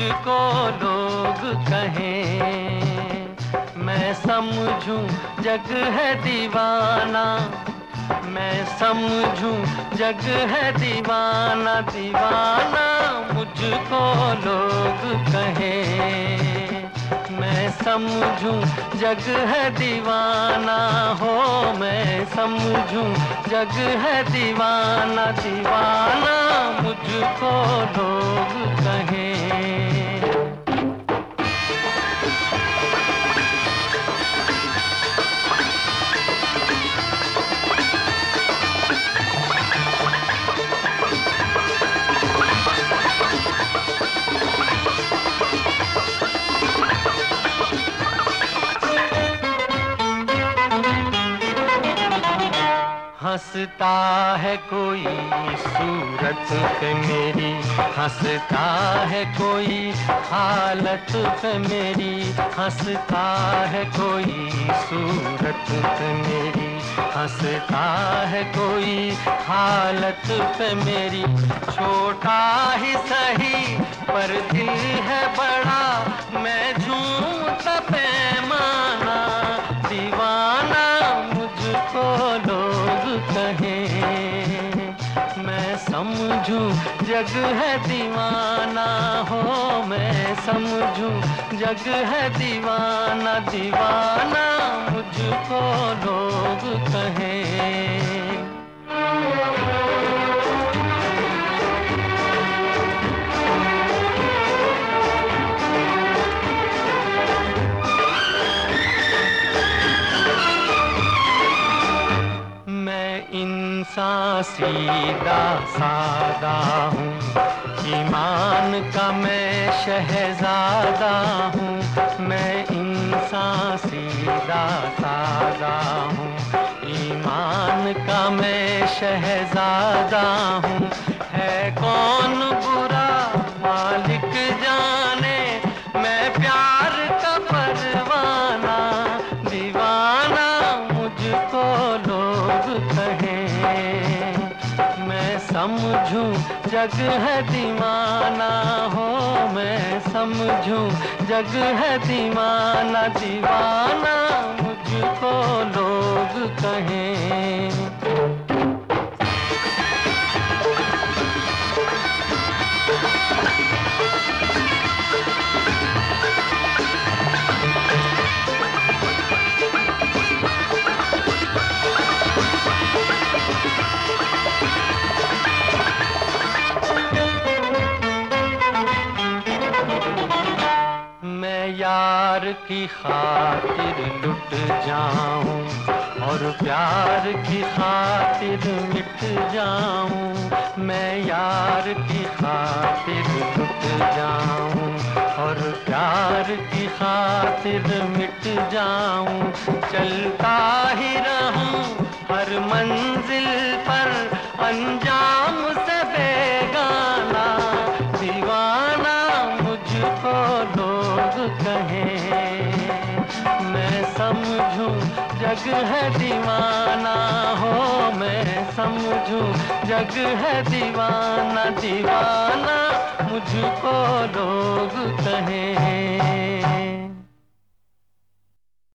मुझको लोग कहें, मैं समझूं जग है दीवाना, मैं समझूं जग है दीवाना, दीवाना मुझको लोग कहें, मैं समझूं जग है दीवाना हो, मैं समझूं जग है दीवाना, दीवाना मुझको लोग कहें। हंसता है कोई सूरत पे मेरी, हंसता है कोई हालत पे मेरी, हंसता है कोई सूरत पे मेरी, हंसता है कोई हालत पे मेरी। छोटा ही सही पर दिल है बड़ा, मैं झूमता पैमाना, दीवाना मुझको लोग कहें, मैं समझूं जग है दीवाना हो, मैं समझूं जग है दीवाना, दीवाना मुझको लोग कहें। इंसान सीधा सादा हूँ, ईमान का मैं शहजादा हूँ, मैं इंसान सीधा सादा हूँ, ईमान का मैं शहजादा हूँ। है कौन बुरा मालिक जाने, मैं प्यार का परवाना, दीवाना मुझको लोग कहें, मैं समझूं जग है दीवाना हो, मैं समझूं जग है दीवाना, दीवाना मुझको लोग कहें। यार की खातिर लुट जाऊं और प्यार की खातिर मिट जाऊं, मैं यार की खातिर लुट जाऊं और प्यार की खातिर मिट जाऊं। चलता ही रहूं हर मंजिल पर अंजाम से बेगाना, दीवाना मुझको लोग कहें, मैं समझूं जग है दीवाना हो, मैं समझूं जग है दीवाना, दीवाना मुझको लोग कहें।